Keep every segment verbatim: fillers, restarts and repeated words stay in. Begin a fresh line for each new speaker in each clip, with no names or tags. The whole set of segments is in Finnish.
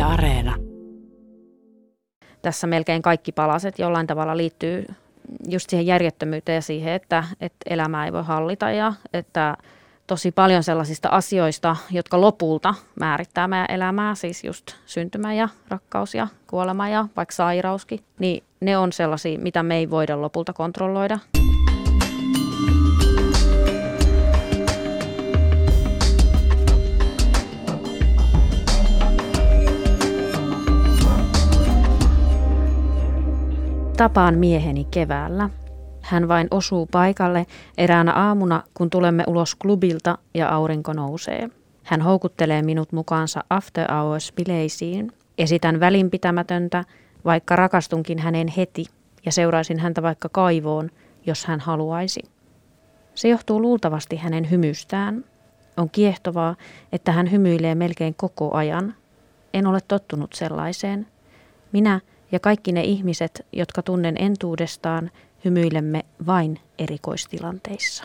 Areena.
Tässä melkein kaikki palaset jollain tavalla liittyy just siihen järjettömyyteen ja siihen, että, että elämää ei voi hallita ja että tosi paljon sellaisista asioista, jotka lopulta määrittää meidän elämää, siis just syntymä ja rakkaus ja kuolema ja vaikka sairauskin, niin ne on sellaisia, mitä me ei voida lopulta kontrolloida. Tapaan mieheni keväällä. Hän vain osuu paikalle eräänä aamuna, kun tulemme ulos klubilta ja aurinko nousee. Hän houkuttelee minut mukaansa after hours-bileisiin. Esitän välinpitämätöntä, vaikka rakastunkin häneen heti ja seuraisin häntä vaikka kaivoon, jos hän haluaisi. Se johtuu luultavasti hänen hymystään. On kiehtovaa, että hän hymyilee melkein koko ajan. En ole tottunut sellaiseen. Minä ja kaikki ne ihmiset, jotka tunnen entuudestaan, hymyilemme vain erikoistilanteissa.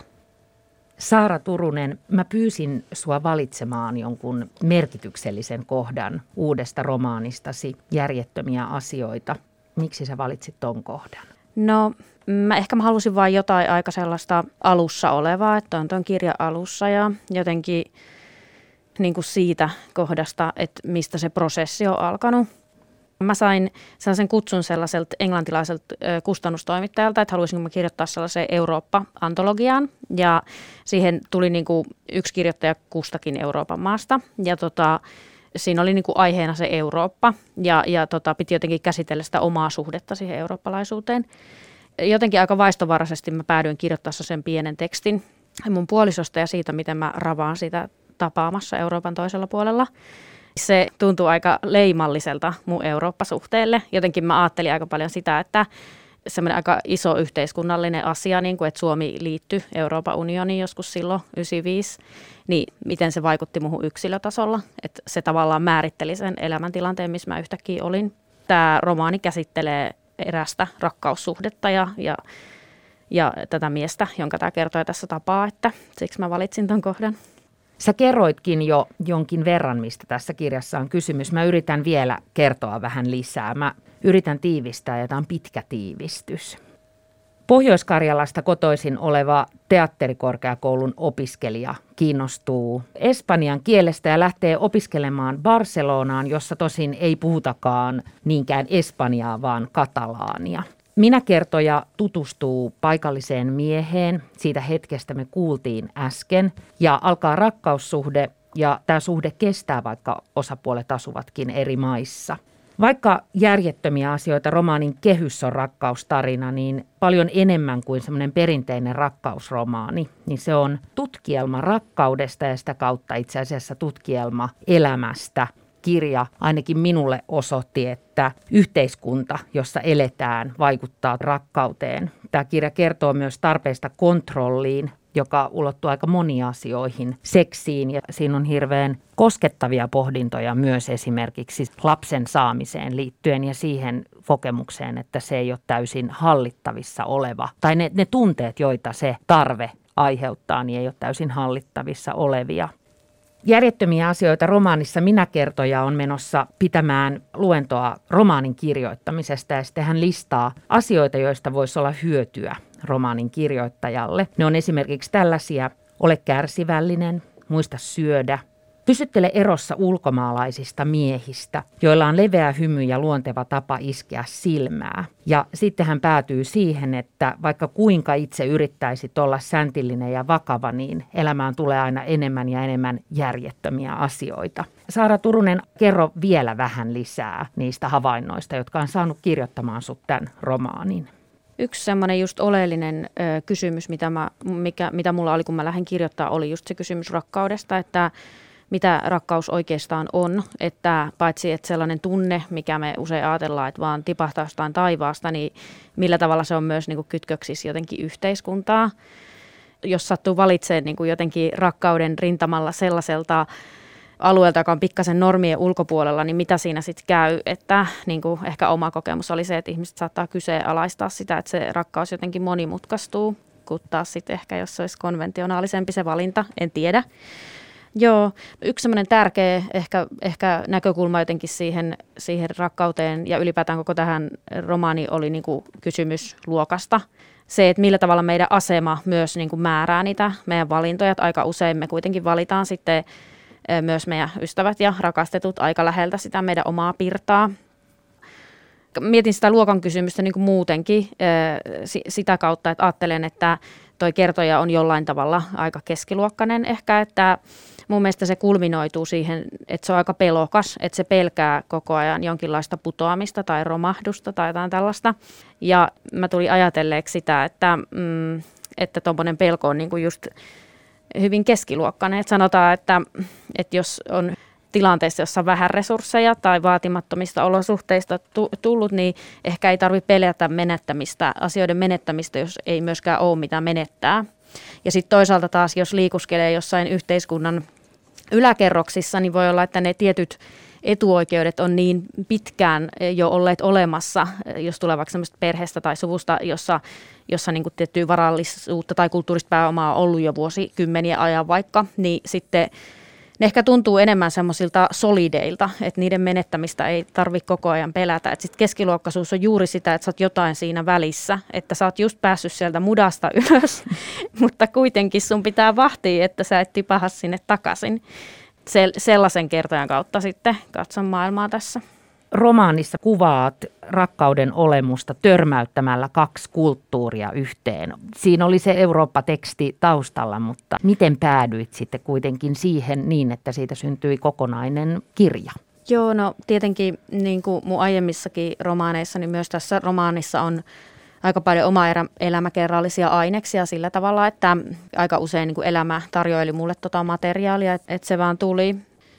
Saara Turunen, mä pyysin sua valitsemaan jonkun merkityksellisen kohdan uudesta romaanistasi Järjettömiä asioita. Miksi sä valitsit ton kohdan?
No, mä ehkä mä halusin vain jotain aika sellaista alussa olevaa, että on ton kirjan alussa ja jotenkin niin kuin siitä kohdasta, että mistä se prosessi on alkanut. Mä sain sellaisen kutsun sellaiselta englantilaiselta kustannustoimittajalta, että haluaisinko mä kirjoittaa sellaiseen Eurooppa-antologiaan. Ja siihen tuli niin kuin yksi kirjoittaja kustakin Euroopan maasta. Ja tota, siinä oli niin kuin aiheena se Eurooppa ja, ja tota, piti jotenkin käsitellä sitä omaa suhdetta siihen eurooppalaisuuteen. Jotenkin aika vaistovaraisesti mä päädyin kirjoittaa sen pienen tekstin mun puolisosta ja siitä, miten mä ravaan sitä tapaamassa Euroopan toisella puolella. Se tuntuu aika leimalliselta mun Eurooppa-suhteelle. Jotenkin mä ajattelin aika paljon sitä, että semmoinen aika iso yhteiskunnallinen asia, niin kuin että Suomi liittyi Euroopan unioniin joskus silloin yhdeksänkymmentäviisi, niin miten se vaikutti muuhun yksilötasolla. Että se tavallaan määritteli sen elämäntilanteen, missä mä yhtäkkiä olin. Tämä romaani käsittelee erästä rakkaussuhdetta ja, ja, ja tätä miestä, jonka tämä kertoo tässä tapaa, että siksi mä valitsin ton kohdan.
Sä kerroitkin jo jonkin verran, mistä tässä kirjassa on kysymys. Mä yritän vielä kertoa vähän lisää. Mä yritän tiivistää ja tämä on pitkä tiivistys. Pohjois-Karjalasta kotoisin oleva teatterikorkeakoulun opiskelija kiinnostuu espanjan kielestä ja lähtee opiskelemaan Barcelonaan, jossa tosin ei puhutakaan niinkään espanjaa, vaan katalaania. Minä kertoja tutustuu paikalliseen mieheen, siitä hetkestä me kuultiin äsken, ja alkaa rakkaussuhde, ja tämä suhde kestää, vaikka osapuolet asuvatkin eri maissa. Vaikka järjettömiä asioita romaanin kehys on rakkaustarina, niin paljon enemmän kuin semmoinen perinteinen rakkausromaani, niin se on tutkielma rakkaudesta ja sitä kautta itse asiassa tutkielma elämästä. Kirja ainakin minulle osoitti, että yhteiskunta, jossa eletään, vaikuttaa rakkauteen. Tämä kirja kertoo myös tarpeesta kontrolliin, joka ulottuu aika moniin asioihin, seksiin, ja siinä on hirveän koskettavia pohdintoja myös esimerkiksi lapsen saamiseen liittyen ja siihen kokemukseen, että se ei ole täysin hallittavissa oleva. Tai ne, ne tunteet, joita se tarve aiheuttaa, niin ei ole täysin hallittavissa olevia. Järjettömiä asioita romaanissa Minä kertoja on menossa pitämään luentoa romaanin kirjoittamisesta ja sitten hän listaa asioita, joista voisi olla hyötyä romaanin kirjoittajalle. Ne on esimerkiksi tällaisia: ole kärsivällinen, muista syödä, pysyttele erossa ulkomaalaisista miehistä, joilla on leveä hymy ja luonteva tapa iskeä silmää. Ja sitten hän päätyy siihen, että vaikka kuinka itse yrittäisit olla säntillinen ja vakava, niin elämään tulee aina enemmän ja enemmän järjettömiä asioita. Saara Turunen, kerro vielä vähän lisää niistä havainnoista, jotka on saanut kirjoittamaan sut tämän romaanin.
Yksi semmoinen just oleellinen ö, kysymys, mitä, mä, mikä, mitä mulla oli, kun mä lähdin kirjoittaa, oli just se kysymys rakkaudesta, että mitä rakkaus oikeastaan on, että paitsi että sellainen tunne, mikä me usein ajatellaan, että vaan tipahtaa jostain taivaasta, niin millä tavalla se on myös niin kuin kytköksissä jotenkin yhteiskuntaa. Jos sattuu valitsemaan niin kuin jotenkin rakkauden rintamalla sellaiselta alueelta, joka on pikkasen normien ulkopuolella, niin mitä siinä sitten käy, että niin kuin ehkä oma kokemus oli se, että ihmiset saattaa kyseenalaistaa sitä, että se rakkaus jotenkin monimutkaistuu, kun taas sitten ehkä jos olisi konventionaalisempi se valinta, en tiedä. Joo, yksi semmoinen tärkeä ehkä, ehkä näkökulma jotenkin siihen, siihen rakkauteen ja ylipäätään koko tähän romaani oli niin kuin kysymys luokasta. Se, että millä tavalla meidän asema myös niin kuin määrää niitä meidän valintoja. Että aika usein me kuitenkin valitaan sitten myös meidän ystävät ja rakastetut aika läheltä sitä meidän omaa pirtaa. Mietin sitä luokan kysymystä niin kuin muutenkin sitä kautta, että ajattelen, että toi kertoja on jollain tavalla aika keskiluokkainen ehkä, että mun mielestä se kulminoituu siihen, että se on aika pelokas, että se pelkää koko ajan jonkinlaista putoamista tai romahdusta tai jotain tällaista. Ja mä tulin ajatelleeksi sitä, että mm, että tommoinen pelko on niinku just hyvin keskiluokkainen. Et sanotaan, että, että jos on tilanteessa, jossa on vähän resursseja tai vaatimattomista olosuhteista tullut, niin ehkä ei tarvitse pelätä menettämistä, asioiden menettämistä, jos ei myöskään ole mitä menettää. Ja sitten toisaalta taas, jos liikuskelee jossain yhteiskunnan yläkerroksissa, niin voi olla, että ne tietyt etuoikeudet on niin pitkään jo olleet olemassa, jos tulee vaikka sellaista perheestä tai suvusta, jossa, jossa niin kuin tiettyä varallisuutta tai kulttuurista pääomaa on ollut jo vuosikymmeniä ajan vaikka, niin sitten ne ehkä tuntuu enemmän semmoisilta solideilta, että niiden menettämistä ei tarvitse koko ajan pelätä. Sitten keskiluokkaisuus on juuri sitä, että sä oot jotain siinä välissä, että sä oot just päässyt sieltä mudasta ylös, mutta kuitenkin sun pitää vahtia, että sä et tipaha sinne takaisin. Se, sellaisen kertojan kautta sitten katson maailmaa tässä.
Romaanissa kuvaat rakkauden olemusta törmäyttämällä kaksi kulttuuria yhteen. Siinä oli se Eurooppa-teksti taustalla, mutta miten päädyit sitten kuitenkin siihen niin, että siitä syntyi kokonainen kirja?
Joo, no tietenkin niin kuin mun aiemmissakin romaaneissa, niin myös tässä romaanissa on aika paljon oma elämäkerrallisia aineksia sillä tavalla, että aika usein niin kuin elämä tarjoili mulle tota materiaalia, että se vaan tuli.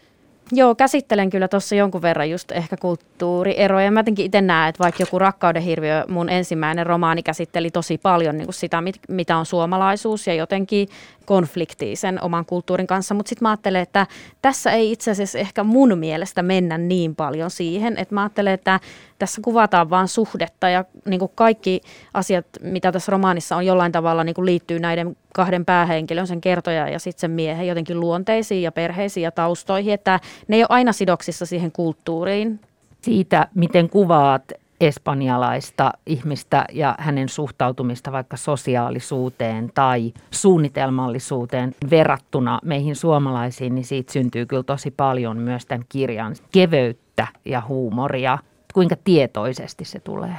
Joo, käsittelen kyllä tuossa jonkun verran just ehkä kulttuurieroja. Mä jotenkin itse näen, että vaikka joku Rakkauden hirviö, mun ensimmäinen romaani käsitteli tosi paljon niin kuin sitä, mitä on suomalaisuus ja jotenkin konfliktia sen oman kulttuurin kanssa. Mutta sitten mä ajattelen, että tässä ei itse asiassa ehkä mun mielestä mennä niin paljon siihen. Että mä ajattelen, että tässä kuvataan vaan suhdetta ja niin kuin kaikki asiat, mitä tässä romaanissa on jollain tavalla niin kuin liittyy näiden kahden päähenkilön, sen kertoja ja sitten sen miehen jotenkin luonteisiin ja perheisiin ja taustoihin, että ne ei ole aina sidoksissa siihen kulttuuriin.
Siitä, miten kuvaat espanjalaista ihmistä ja hänen suhtautumista vaikka sosiaalisuuteen tai suunnitelmallisuuteen verrattuna meihin suomalaisiin, niin siitä syntyy kyllä tosi paljon myös tämän kirjan keveyttä ja huumoria. Kuinka tietoisesti se tulee?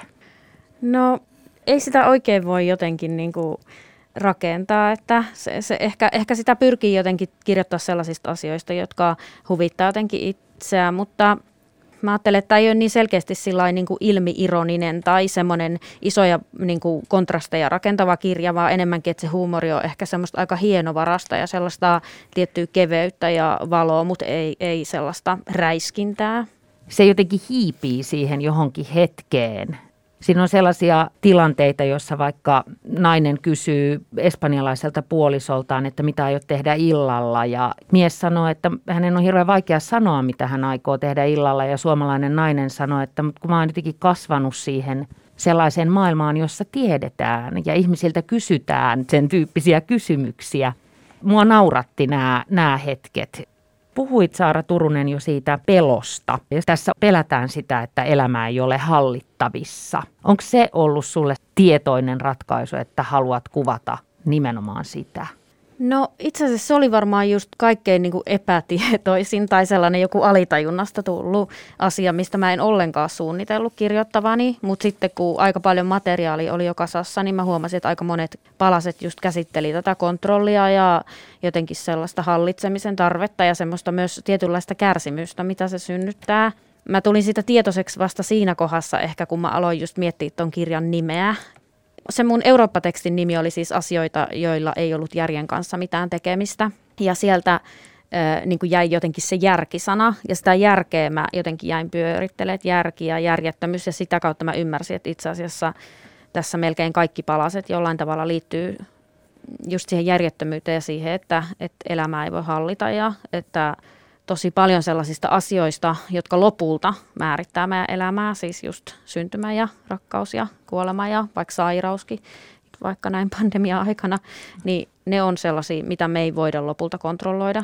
No ei sitä oikein voi jotenkin niin kuin rakentaa, että se, se ehkä, ehkä sitä pyrkii jotenkin kirjoittaa sellaisista asioista, jotka huvittaa jotenkin itseään, mutta mä ajattelen, että tämä ei ole niin selkeästi sillain niin kuin ilmi-ironinen tai semmoinen isoja niin kuin kontrasteja rakentava kirja, vaan enemmänkin, että se huumori on ehkä semmoista aika hienovarasta ja sellaista tiettyä keveyttä ja valoa, mutta ei, ei sellaista räiskintää.
Se jotenkin hiipii siihen johonkin hetkeen. Siinä on sellaisia tilanteita, joissa vaikka nainen kysyy espanjalaiselta puolisoltaan, että mitä aiot tehdä illalla. Ja mies sanoo, että hänen on hirveän vaikea sanoa, mitä hän aikoo tehdä illalla. Ja suomalainen nainen sanoo, että kun mä oon jotenkin kasvanut siihen sellaiseen maailmaan, jossa tiedetään ja ihmisiltä kysytään sen tyyppisiä kysymyksiä. Mua nauratti nämä, nämä hetket. Puhuit, Saara Turunen, jo siitä pelosta. Ja tässä pelätään sitä, että elämä ei ole hallittavissa. Onko se ollut sulle tietoinen ratkaisu, että haluat kuvata nimenomaan sitä?
No itse asiassa se oli varmaan just kaikkein niin kuin epätietoisin tai sellainen joku alitajunnasta tullut asia, mistä mä en ollenkaan suunnitellut kirjoittavani. Mutta sitten kun aika paljon materiaalia oli jo kasassa, niin mä huomasin, että aika monet palaset just käsitteli tätä kontrollia ja jotenkin sellaista hallitsemisen tarvetta ja semmoista myös tietynlaista kärsimystä, mitä se synnyttää. Mä tulin siitä tietoiseksi vasta siinä kohdassa ehkä, kun mä aloin just miettiä ton kirjan nimeä. Se mun Eurooppa-tekstin nimi oli siis asioita, joilla ei ollut järjen kanssa mitään tekemistä. Ja sieltä äh, niin kuin jäi jotenkin se järkisana. Ja sitä järkeä mä jotenkin jäin pyörittelemään, järki ja järjettömyys. Ja sitä kautta mä ymmärsin, että itse asiassa tässä melkein kaikki palaset jollain tavalla liittyy just siihen järjettömyyteen ja siihen, että, että elämää ei voi hallita. Ja että tosi paljon sellaisista asioista, jotka lopulta määrittää meidän elämää, siis just syntymä ja rakkaus ja kuolema ja vaikka sairauskin, vaikka näin pandemia-aikana, niin ne on sellaisia, mitä me ei voida lopulta kontrolloida.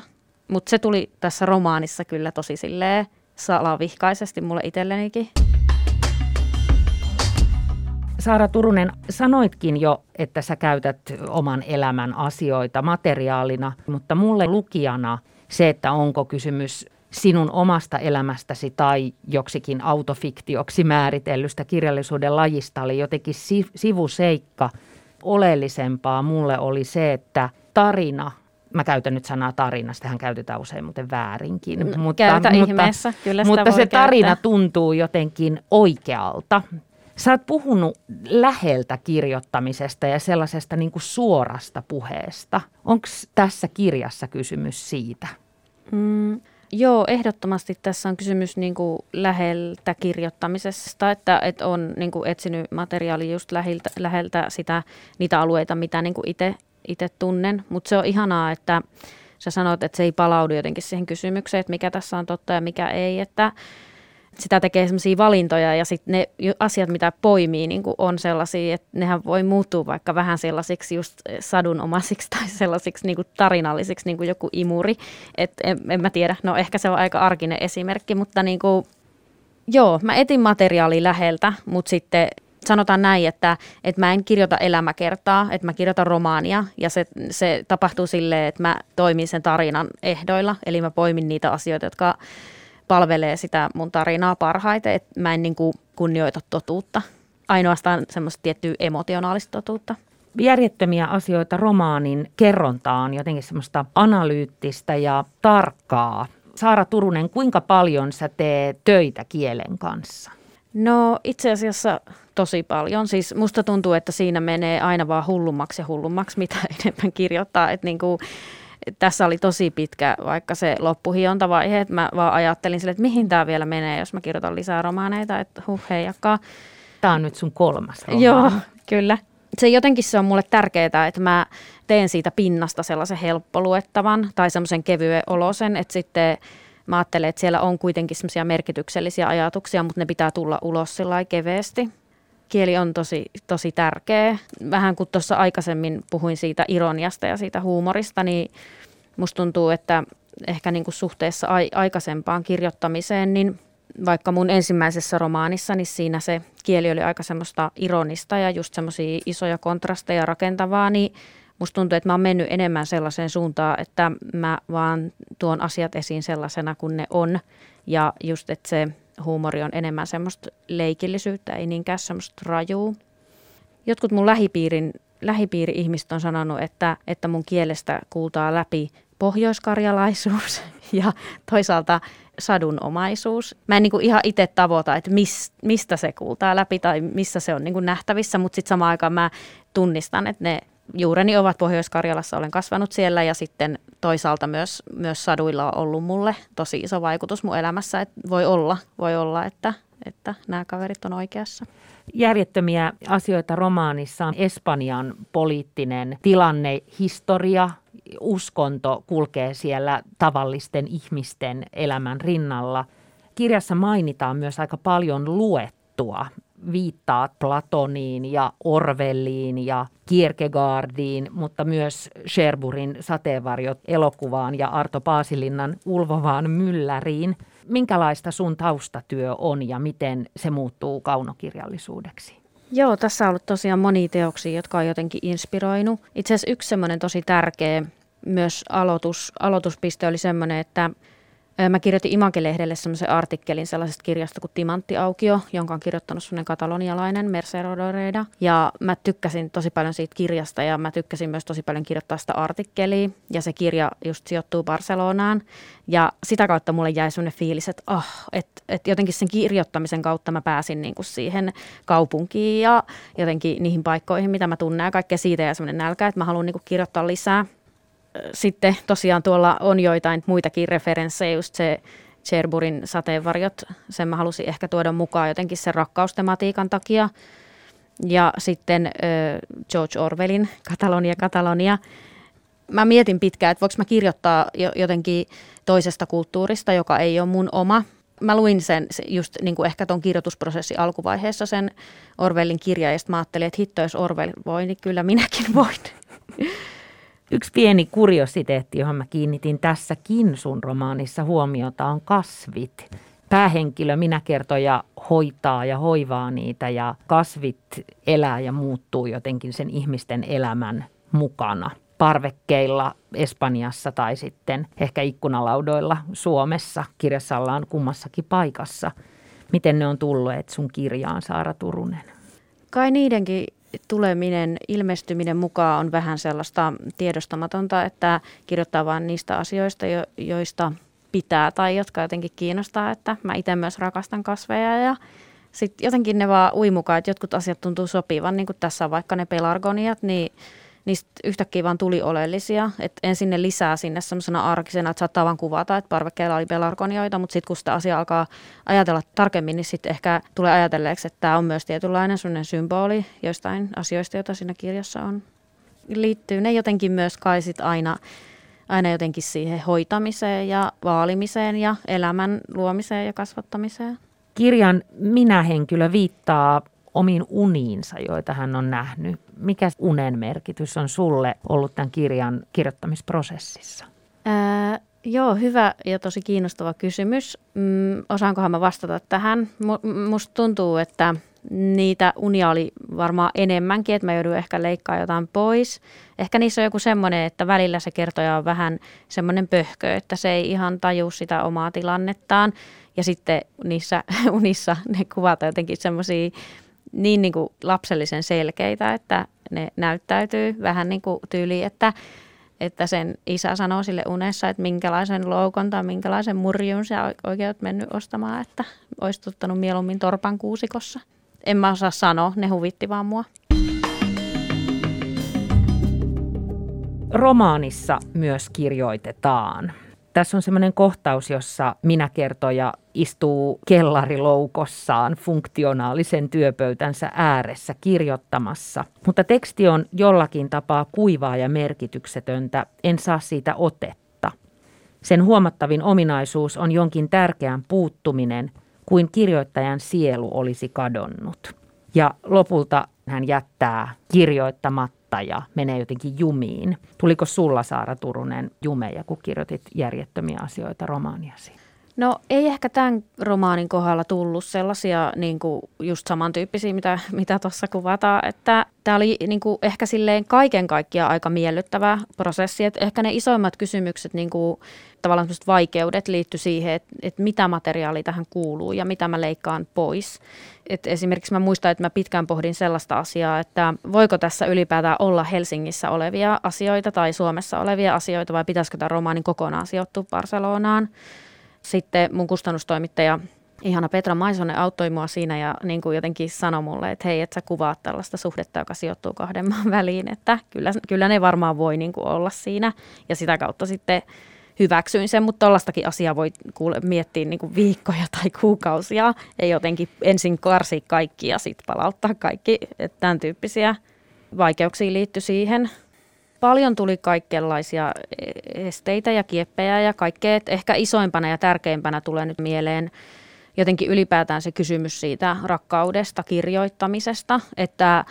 Mutta se tuli tässä romaanissa kyllä tosi silleen salavihkaisesti mulle itsellenikin.
Saara Turunen, sanoitkin jo, että sä käytät oman elämän asioita materiaalina, mutta mulle lukijana se, että onko kysymys sinun omasta elämästäsi tai joksikin autofiktioksi määritellystä kirjallisuuden lajista oli jotenkin sivuseikka. Oleellisempaa mulle oli se, että tarina, mä käytän nyt sanaa tarina, sitähän käytetään usein muuten väärinkin.
No,
mutta,
käytä
mutta,
ihmeessä, kyllä sitä
mutta
voi
se tarina
käyttää.
Tuntuu jotenkin oikealta. Sä oot puhunut läheltä kirjoittamisesta ja sellaisesta niin kuin suorasta puheesta. Onko tässä kirjassa kysymys siitä?
Mm, joo, ehdottomasti tässä on kysymys niin kuin läheltä kirjoittamisesta, että, että on niin kuin etsinyt materiaalia just läheltä, läheltä sitä, niitä alueita, mitä niin kuin itse, itse tunnen. Mutta se on ihanaa, että sä sanoit, että se ei palaudu jotenkin siihen kysymykseen, että mikä tässä on totta ja mikä ei, että sitä tekee sellaisia valintoja ja sitten ne asiat, mitä poimii, niin kuin on sellaisia, että nehän voi muuttua vaikka vähän sellaisiksi just sadunomaisiksi tai sellaisiksi niin kuin tarinallisiksi, niin kuin joku imuri. Et en, en mä tiedä, no ehkä se on aika arkinen esimerkki, mutta niin kuin, joo, mä etin materiaalia läheltä, mutta sitten sanotaan näin, että, että mä en kirjoita elämäkertaa, että mä kirjoitan romaania ja se, se tapahtuu silleen, että mä toimin sen tarinan ehdoilla, eli mä poimin niitä asioita, jotka palvelee sitä mun tarinaa parhaiten, että mä en niin kuin kunnioita totuutta, ainoastaan semmoista tiettyä emotionaalista totuutta.
Järjettömiä asioita romaanin kerrontaan jotenkin semmoista analyyttistä ja tarkkaa. Saara Turunen, kuinka paljon sä teet töitä kielen kanssa?
No itse asiassa tosi paljon. Siis musta tuntuu, että siinä menee aina vaan hullummaksi ja hullummaksi, mitä enemmän kirjoittaa, että niin kuin tässä oli tosi pitkä vaikka se loppuhiontavaihe, että mä vaan ajattelin sille, että mihin tämä vielä menee, jos mä kirjoitan lisää romaaneita, että huh heijakkaa.
Tämä on nyt sun kolmas romaani.
Joo, kyllä. Se jotenkin se on mulle tärkeää, että mä teen siitä pinnasta sellaisen helppoluettavan tai semmoisen kevyen olosen, että sitten mä ajattelen, että siellä on kuitenkin semmoisia merkityksellisiä ajatuksia, mutta ne pitää tulla ulos sillä keveesti. Kieli on tosi, tosi tärkeä. Vähän kun tuossa aikaisemmin puhuin siitä ironiasta ja siitä huumorista, niin musta tuntuu, että ehkä niin kuin suhteessa aikaisempaan kirjoittamiseen, niin vaikka mun ensimmäisessä romaanissa, niin siinä se kieli oli aika semmoista ironista ja just semmoisia isoja kontrasteja rakentavaa, niin musta tuntuu, että mä oon mennyt enemmän sellaiseen suuntaan, että mä vaan tuon asiat esiin sellaisena kuin ne on ja just, että se huumori on enemmän semmoista leikillisyyttä, ei niinkään semmoista rajua. Jotkut mun lähipiirin, lähipiiri-ihmiset on sanonut, että, että mun kielestä kuultaa läpi pohjoiskarjalaisuus ja toisaalta sadunomaisuus. Mä en niin kuin ihan itse tavoita, että mis, mistä se kuultaa läpi tai missä se on niin kuin nähtävissä, mutta sitten samaan aikaan mä tunnistan, että ne juureni ovat Pohjois-Karjalassa, olen kasvanut siellä ja sitten toisaalta myös, myös saduilla on ollut mulle tosi iso vaikutus mun elämässä, että voi olla, voi olla että, että nämä kaverit on oikeassa.
Järjettömiä asioita romaanissa on Espanjan poliittinen tilanne, historia, uskonto kulkee siellä tavallisten ihmisten elämän rinnalla. Kirjassa mainitaan myös aika paljon luettua. Viittaat Platoniin ja Orwelliin ja Kierkegaardiin, mutta myös Sherburyn Sateenvarjot elokuvaan ja Arto Paasilinnan Ulvovaan mylläriin. Minkälaista sun taustatyö on ja miten se muuttuu kaunokirjallisuudeksi?
Joo, tässä on ollut tosiaan monia teoksia, jotka on jotenkin inspiroinut. Itse asiassa yksi semmoinen tosi tärkeä myös aloitus, aloituspiste oli semmoinen, että mä kirjoitin Image-lehdelle semmoisen artikkelin sellaisesta kirjasta kuin Timanttiaukio, jonka on kirjoittanut semmoinen katalonialainen Merce Rodoreda. Ja mä tykkäsin tosi paljon siitä kirjasta ja mä tykkäsin myös tosi paljon kirjoittaa sitä artikkelia. Ja se kirja just sijoittuu Barcelonaan. Ja sitä kautta mulle jäi semmoinen fiilis, että, oh, että, että jotenkin sen kirjoittamisen kautta mä pääsin niin kuin siihen kaupunkiin ja jotenkin niihin paikkoihin, mitä mä tunnen ja kaikkea siitä ja semmoinen nälkä, että mä haluan niin kuin kirjoittaa lisää. Sitten tosiaan tuolla on joitain muitakin referenssejä, just se Sherburyn Sateenvarjot, sen mä halusin ehkä tuoda mukaan jotenkin sen rakkaustematiikan takia. Ja sitten äh, George Orwellin Katalonia, Katalonia. Mä mietin pitkään, että voiko mä kirjoittaa jotenkin toisesta kulttuurista, joka ei ole mun oma. Mä luin sen just niin kuin ehkä ton kirjoitusprosessin alkuvaiheessa sen Orwellin kirjan, ja sitten mä ajattelin, että hitto, jos Orwell voi, niin kyllä minäkin voin.
Yksi pieni kuriositeetti, johon mä kiinnitin tässäkin sun romaanissa huomiota, on kasvit. Päähenkilö, minäkertoja, hoitaa ja hoivaa niitä ja kasvit elää ja muuttuu jotenkin sen ihmisten elämän mukana. Parvekkeilla Espanjassa tai sitten ehkä ikkunalaudoilla Suomessa. Kirjassa ollaan kummassakin paikassa. Miten ne on tulleet sun kirjaan, Saara Turunen?
Kai niidenkin tuleminen, ilmestyminen mukaan on vähän sellaista tiedostamatonta, että kirjoittaa vain niistä asioista, joista pitää tai jotka jotenkin kiinnostaa, että mä itse myös rakastan kasveja ja sitten jotenkin ne vaan ui mukaan, että jotkut asiat tuntuu sopivan, niin kuin tässä on vaikka ne pelargoniat, niin niistä yhtäkkiä vaan tuli oleellisia, että ensin ne lisää sinne semmoisena arkisena, että saattaa vaan kuvata, että parvekkeilla oli pelargonioita, mutta sitten kun sitä asiaa alkaa ajatella tarkemmin, niin sitten ehkä tulee ajatelleeksi, että tämä on myös tietynlainen semmoinen symboli joistain asioista, joita siinä kirjassa on. Liittyy ne jotenkin myös kai sit aina, aina jotenkin siihen hoitamiseen ja vaalimiseen ja elämän luomiseen ja kasvattamiseen.
Kirjan minähenkilö viittaa omiin uniinsa, joita hän on nähnyt. Mikä unen merkitys on sulle ollut tämän kirjan kirjoittamisprosessissa?
Ää, joo, hyvä ja tosi kiinnostava kysymys. Mm, osaankohan mä vastata tähän? Musta tuntuu, että niitä unia oli varmaan enemmänkin, että mä joudun ehkä leikkaamaan jotain pois. Ehkä niissä on joku semmoinen, että välillä se kertoja on vähän semmoinen pöhkö, että se ei ihan taju sitä omaa tilannettaan. Ja sitten niissä unissa ne kuvat on jotenkin semmoisia niin, niin kuin lapsellisen selkeitä, että ne näyttäytyy vähän niin kuin tyyliin, että, että sen isä sanoo sille unessa, että minkälaisen loukon tai minkälaisen murjun sä oikein oot mennyt ostamaan, että olisit ottanut mieluummin torpan kuusikossa. En mä osaa sanoa, ne huvitti vaan mua.
Romaanissa myös kirjoitetaan. Tässä on semmoinen kohtaus, jossa minäkertoja istuu kellariloukossaan funktionaalisen työpöytänsä ääressä kirjoittamassa. Mutta teksti on jollakin tapaa kuivaa ja merkityksetöntä, en saa siitä otetta. Sen huomattavin ominaisuus on jonkin tärkeän puuttuminen, kuin kirjoittajan sielu olisi kadonnut. Ja lopulta hän jättää kirjoittamatta ja menee jotenkin jumiin. Tuliko sulla, Saara Turunen, jumeja, kun kirjoitit järjettömiä asioita romaaniasi?
No ei ehkä tämän romaanin kohdalla tullut sellaisia niin kuin just samantyyppisiä, mitä, mitä tuossa kuvataan. Että tämä oli niin kuin ehkä silleen kaiken kaikkiaan aika miellyttävä prosessi. Että ehkä ne isoimmat kysymykset, niin kuin tavallaan sellaiset vaikeudet liittyi siihen, että, että mitä materiaalia tähän kuuluu ja mitä mä leikkaan pois. Et esimerkiksi mä muistan, että mä pitkään pohdin sellaista asiaa, että voiko tässä ylipäätään olla Helsingissä olevia asioita tai Suomessa olevia asioita vai pitäisikö tämä romaanin kokonaan sijoittua Barcelonaan. Sitten mun kustannustoimittaja, ihana Petra Maisonen, auttoi mua siinä ja niin kuin jotenkin sanoi mulle, että hei, et sä kuvaat tällaista suhdetta, joka sijoittuu kahden maan väliin, että kyllä, kyllä ne varmaan voi niin kuin olla siinä ja sitä kautta sitten hyväksyin sen, mutta tollaistakin asiaa voi kuule, miettiä niin kuin viikkoja tai kuukausia ja jotenkin ensin karsia kaikki ja sitten palauttaa kaikki, että tämän tyyppisiä vaikeuksia liittyi siihen. Paljon tuli kaikenlaisia esteitä ja kieppejä ja kaikkea, että ehkä isoimpana ja tärkeimpänä tulee nyt mieleen jotenkin ylipäätään se kysymys siitä rakkaudesta, kirjoittamisesta, että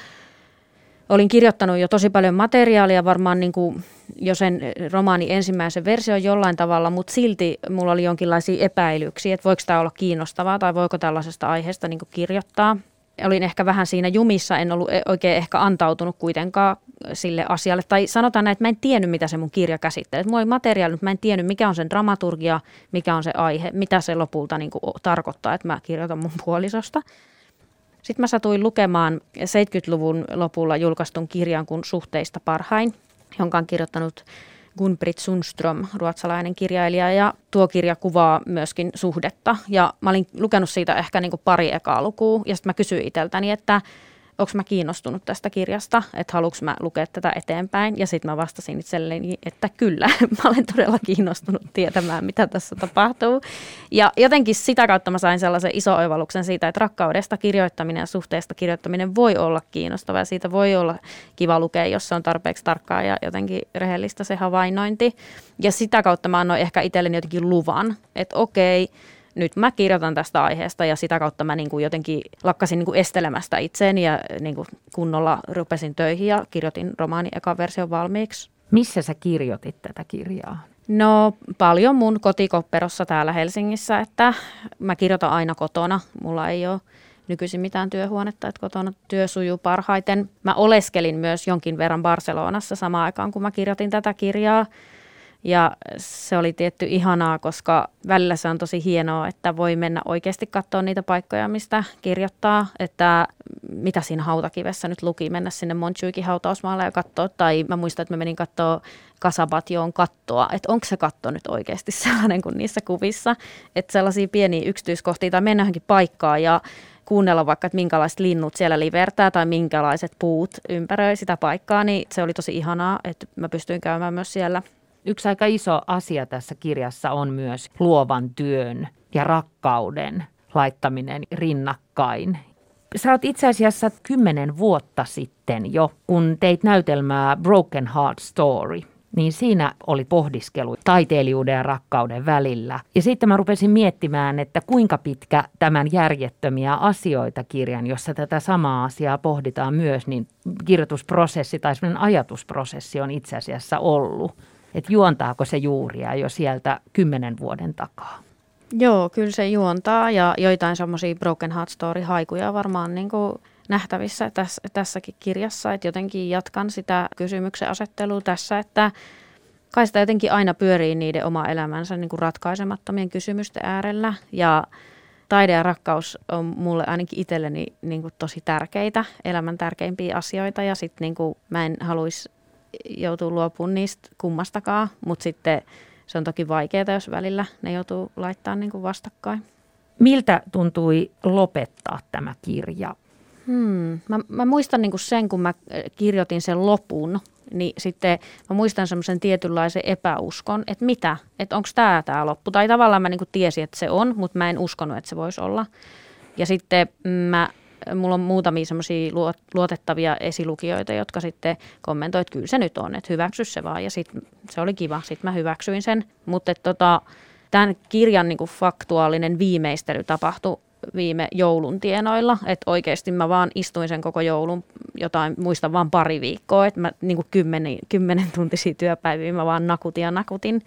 olin kirjoittanut jo tosi paljon materiaalia, varmaan niin kuin jo sen romaanin ensimmäisen version jollain tavalla, mutta silti mulla oli jonkinlaisia epäilyksiä, että voiko tämä olla kiinnostavaa tai voiko tällaisesta aiheesta niin kuin kirjoittaa. Olin ehkä vähän siinä jumissa, en ollut oikein ehkä antautunut kuitenkaan sille asialle. Tai sanotaan näin, että mä en tiennyt, mitä se mun kirja käsittelee. Mulla oli materiaali, mutta mä en tiennyt, mikä on sen dramaturgia, mikä on se aihe, mitä se lopulta niin kuin tarkoittaa, että mä kirjoitan mun puolisosta. Sitten mä satuin lukemaan seitsemänkymmentäluvun lopulla julkaistun kirjan kuin Suhteista parhain, jonka on kirjoittanut Gun-Britt Sundström, ruotsalainen kirjailija, ja tuo kirja kuvaa myöskin suhdetta. Ja mä olin lukenut siitä ehkä niin kuin pari ekaa lukua, ja sitten mä kysyin itseltäni, että onko mä kiinnostunut tästä kirjasta, että haluanko mä lukea tätä eteenpäin. Ja sitten mä vastasin itselleni, että kyllä, mä olen todella kiinnostunut tietämään, mitä tässä tapahtuu. Ja jotenkin sitä kautta mä sain sellaisen iso oivalluksen siitä, että rakkaudesta kirjoittaminen ja suhteesta kirjoittaminen voi olla kiinnostavaa. Ja siitä voi olla kiva lukea, jos se on tarpeeksi tarkkaa ja jotenkin rehellistä se havainnointi. Ja sitä kautta mä annoin ehkä itselleni jotenkin luvan, että okei, nyt mä kirjoitan tästä aiheesta ja sitä kautta mä niin kuin jotenkin lakkasin niin kuin estelemästä itseäni ja niin kuin kunnolla rupesin töihin ja kirjoitin romaanin ekan version valmiiksi.
Missä sä kirjoitit tätä kirjaa?
No paljon mun kotikopperossa täällä Helsingissä, että mä kirjoitan aina kotona. Mulla ei ole nykyisin mitään työhuonetta, että kotona työ sujuu parhaiten. Mä oleskelin myös jonkin verran Barcelonassa samaan aikaan, kun mä kirjoitin tätä kirjaa. Ja se oli tietty ihanaa, koska välillä se on tosi hienoa, että voi mennä oikeasti katsoa niitä paikkoja, mistä kirjoittaa. Että mitä siinä Hautakivessä nyt luki, mennä sinne Montjuikin hautausmaalle ja katsoa. Tai mä muistan, että mä menin katsoa Casabatioon kattoa, että onko se katto nyt oikeasti sellainen kuin niissä kuvissa. Että sellaisia pieniä yksityiskohtia tai mennä johonkin paikkaan ja kuunnella vaikka, että minkälaiset linnut siellä livertää tai minkälaiset puut ympäröi sitä paikkaa, niin se oli tosi ihanaa, että mä pystyin käymään myös siellä.
Yksi aika iso asia tässä kirjassa on myös luovan työn ja rakkauden laittaminen rinnakkain. Sä oot itse asiassa kymmenen vuotta sitten jo, kun teit näytelmää Broken Heart Story, niin siinä oli pohdiskelu taiteilijuuden ja rakkauden välillä. Ja sitten mä rupesin miettimään, että kuinka pitkä tämän järjettömiä asioita kirjan, jossa tätä samaa asiaa pohditaan myös, niin kirjoitusprosessi tai sellainen ajatusprosessi on itse asiassa ollut. Että juontaako se juuria jo sieltä kymmenen vuoden takaa?
Joo, kyllä se juontaa ja joitain semmoisia Broken Heart Story-haikuja varmaan niin kuin nähtävissä tässä, tässäkin kirjassa. Että jotenkin jatkan sitä kysymyksen asettelua tässä, että kai sitä jotenkin aina pyörii niiden oma elämänsä niin kuin ratkaisemattomien kysymysten äärellä. Ja taide ja rakkaus on mulle ainakin itselleni niin kuin tosi tärkeitä, elämän tärkeimpiä asioita ja sitten niin kuin mä en haluaisi joutuu luopumaan niistä kummastakaan, mutta sitten se on toki vaikeaa, jos välillä ne joutuu laittamaan niin kuin vastakkain.
Miltä tuntui lopettaa tämä kirja?
Hmm. Mä, mä muistan niin kuin sen, kun mä kirjoitin sen lopun, niin sitten mä muistan semmoisen tietynlaisen epäuskon, että mitä, että onko tämä tämä loppu. Tai tavallaan mä niin kuin tiesin, että se on, mutta mä en uskonut, että se voisi olla. Ja sitten mä Mulla on muutamia semmoisia luotettavia esilukijoita, jotka sitten kommentoivat, että kyllä se nyt on, että hyväksy se vaan. Ja sitten se oli kiva, sitten mä hyväksyin sen. Mutta tota, tämän kirjan niin kuin faktuaalinen viimeistely tapahtui viime joulun tienoilla. Että oikeasti mä vaan istuin sen koko joulun, jotain muistan vaan pari viikkoa. Että mä niin kuin kymmenen, kymmenen tuntisia työpäiviä mä vaan nakutin ja nakutin.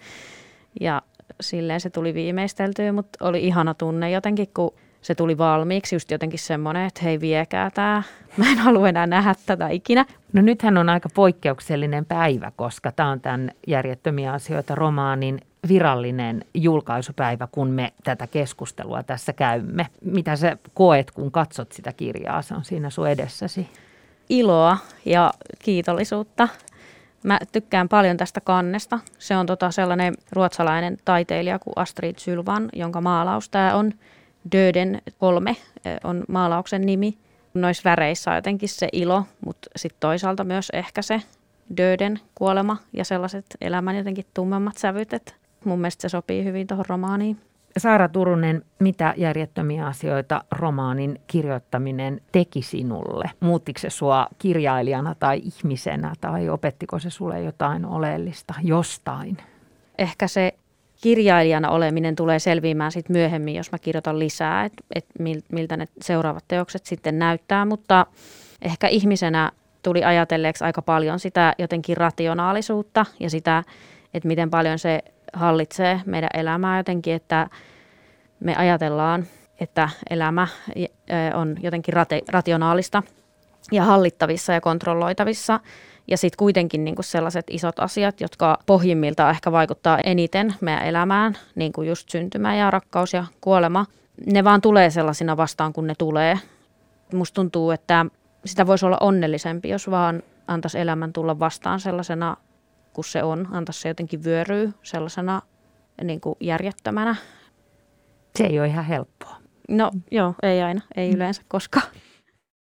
Ja silleen se tuli viimeisteltyä, mutta oli ihana tunne jotenkin, kun se tuli valmiiksi, just jotenkin semmoinen, että hei viekää tää, mä en halua enää nähdä tätä ikinä.
No nythän on aika poikkeuksellinen päivä, koska tämä on tämän järjettömiä asioita romaanin virallinen julkaisupäivä, kun me tätä keskustelua tässä käymme. Mitä sä koet, kun katsot sitä kirjaa, se on siinä sun edessäsi?
Iloa ja kiitollisuutta. Mä tykkään paljon tästä kannesta. Se on tota sellainen ruotsalainen taiteilija kuin Astrid Sylvan, jonka maalaus tää on. Döden kolme on maalauksen nimi. Noissa väreissä on jotenkin se ilo, mutta sitten toisaalta myös ehkä se Döden kuolema ja sellaiset elämän jotenkin tummemmat sävyt. Et mun mielestä se sopii hyvin tuohon romaaniin.
Saara Turunen, mitä järjettömiä asioita romaanin kirjoittaminen teki sinulle? Muuttiko se sua kirjailijana tai ihmisenä tai opettiko se sulle jotain oleellista jostain?
Ehkä se kirjailijana oleminen tulee selviämään sit myöhemmin, jos mä kirjoitan lisää, että et miltä ne seuraavat teokset sitten näyttää, mutta ehkä ihmisenä tuli ajatelleeksi aika paljon sitä jotenkin rationaalisuutta ja sitä, että miten paljon se hallitsee meidän elämää jotenkin, että me ajatellaan, että elämä on jotenkin rate- rationaalista ja hallittavissa ja kontrolloitavissa. Ja sitten kuitenkin niinku sellaiset isot asiat, jotka pohjimmiltaan ehkä vaikuttaa eniten meidän elämään, niin kuin just syntymä ja rakkaus ja kuolema, ne vaan tulee sellaisina vastaan, kun ne tulee. Musta tuntuu, että sitä voisi olla onnellisempi, jos vaan antaisi elämän tulla vastaan sellaisena, kun se on. Antaisi se jotenkin vyöryä sellaisena niin kuin järjettömänä.
Se ei ole ihan helppoa.
No joo, ei aina, ei yleensä koskaan.